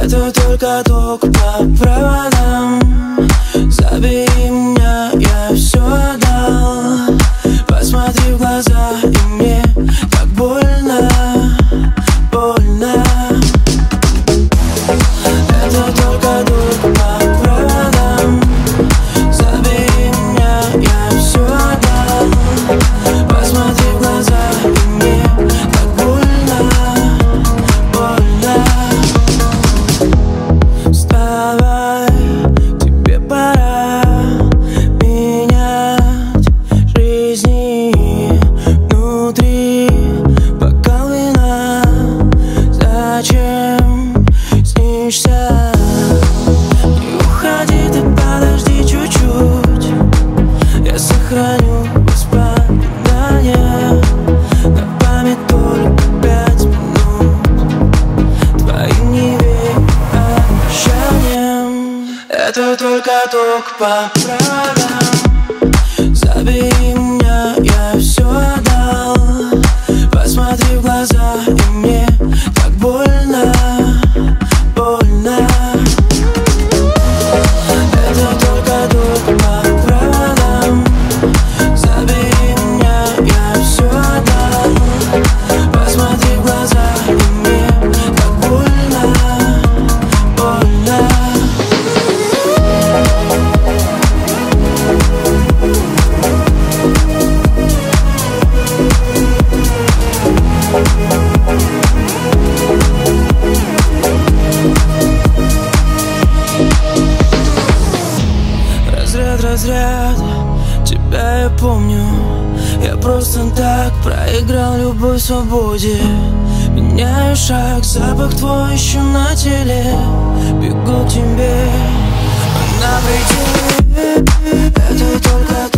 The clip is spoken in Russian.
Это только ток по проводам. Забери меня, я все отдал. Посмотри в глаза, и мне так больно, больно. Это только ток по проводам. Забери меня, я все отдал. Посмотри в глаза, и мне так больно, больно. Вставай, тебе пора менять жизни внутри. Бокал вина, зачем снишься? Не уходи, ты подожди чуть-чуть. Я сохраню воспоминания на память только 5 минут. Твоим не верь обещаниям. Это только ток по проводам. Забери меня, я все отдал. Посмотри в глаза, и мне так больно, больно. Это только ток по проводам. Забери меня, я все отдал. Посмотри в глаза, и мне так больно, больно. Разряд, тебя я помню. Я просто так проиграл любовь в свободе. Меняю шаг, запах твой еще на теле. Бегу к тебе на пределе. Это только